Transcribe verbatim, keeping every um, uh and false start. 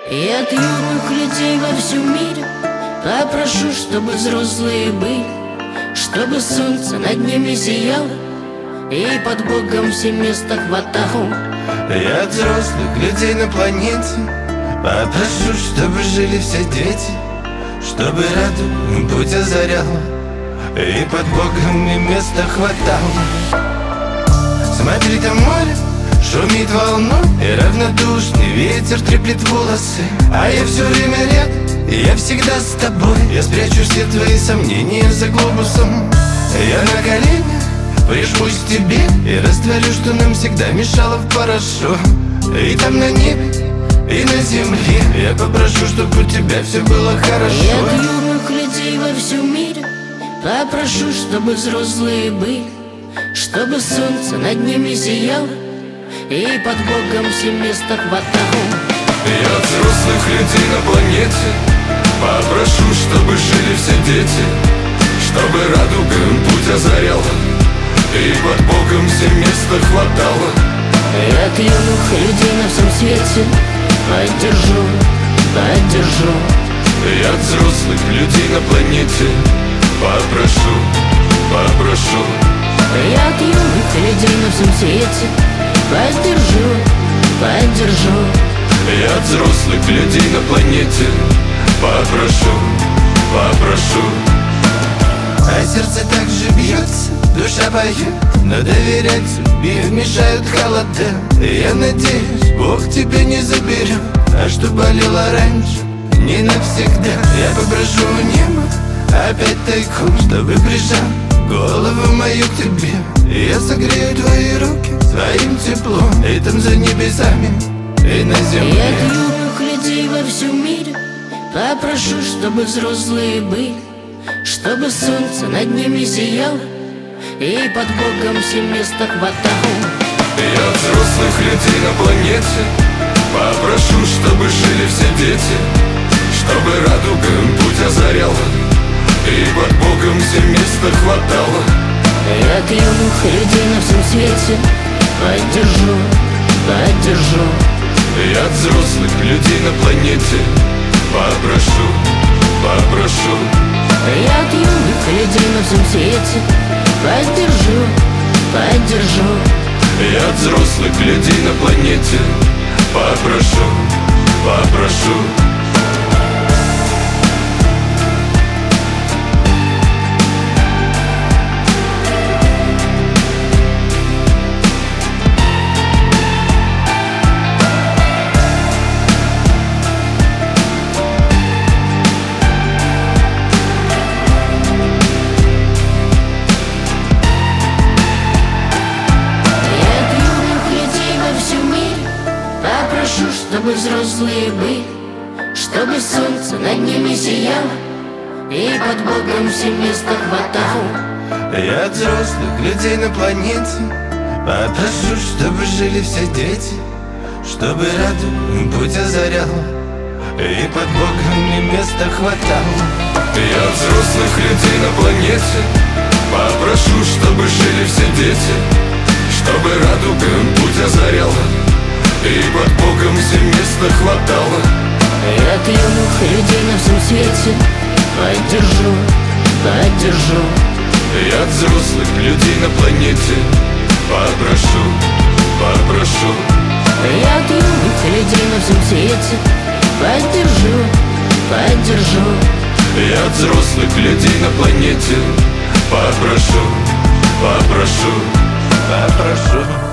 И от юных людей во всем мире попрошу, чтобы взрослые были, чтобы солнце над ними сияло и под Богом все места хватало. И от взрослых людей на планете попрошу, чтобы жили все дети, чтобы радугу путь озаряла и под Богом и места хватало. Смотри, там море шумит волной, и равнодушный ветер треплет волосы. А я все время рядом, и я всегда с тобой. Я спрячу все твои сомнения за глобусом. Я на коленях прижмусь к тебе и растворю, что нам всегда мешало в порошок. И там на небе, и на земле я попрошу, чтобы у тебя все было хорошо. И от юных людей во всем мире попрошу, чтобы взрослые были, чтобы солнце над ними сияло и под Богом все места хватало. И от взрослых людей на планете попрошу, чтобы жили все дети, чтобы радуга им путь озаряла и под Богом все места хватало. И от юных людей на всем свете поддержу, поддержу. И от взрослых людей на планете попрошу, попрошу. И от юных людей на всем свете поддержу, поддержу. И от взрослых людей на планете попрошу, попрошу. А сердце так же бьется, душа поет, но доверять судьбе мешают холода. И я надеюсь, Бог тебя не заберет, а что болело раньше, не навсегда. Я попрошу у неба опять тайком, чтобы прижал голову мою к тебе. И я согрею твои руки своим теплом, и там за небесами, и на земле. И от юных людей во всем мире попрошу, чтобы взрослые были, чтобы солнце над ними сияло и под Богом все места хватало. И от взрослых людей на планете попрошу, чтобы жили все дети, чтобы радуга им путь озаряла и под Богом все места хватало. И от юных людей на всем свете поддержу, поддержу. И от взрослых людей на планете попрошу, попрошу. И от юных людей на всем свете поддержу, поддержу. И от взрослых людей на планете попрошу, попрошу. Попрошу, чтобы взрослые были, чтобы солнце над ними сияло и под Богом все места хватало. Я от взрослых людей на планете попрошу, чтобы жили все дети, чтобы радугу путь озаряла и под Богом и места хватало. Я от взрослых людей на планете попрошу, чтобы жили все дети, чтобы радуга им путь озаряла и под Богом все места хватало. И от юных людей на всем свете поддержу, поддержу. И от взрослых людей на планете попрошу, попрошу. И от юных людей на всем свете поддержу, поддержу. И от взрослых людей на планете попрошу, попрошу, попрошу.